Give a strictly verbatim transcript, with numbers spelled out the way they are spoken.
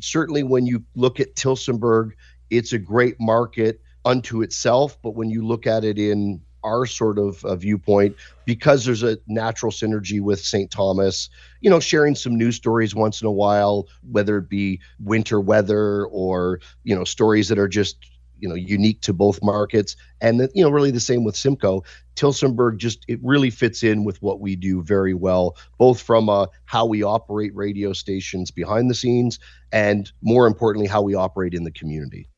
certainly when you look at Tillsonburg, it's a great market unto itself. But when you look at it in our sort of uh, viewpoint, because there's a natural synergy with Saint Thomas, you know, sharing some news stories once in a while, whether it be winter weather or, you know, stories that are just, you know, unique to both markets. And, that, you know, really the same with Simcoe. Tillsonburg just, it really fits in with what we do very well, both from uh, how we operate radio stations behind the scenes and, more importantly, how we operate in the community.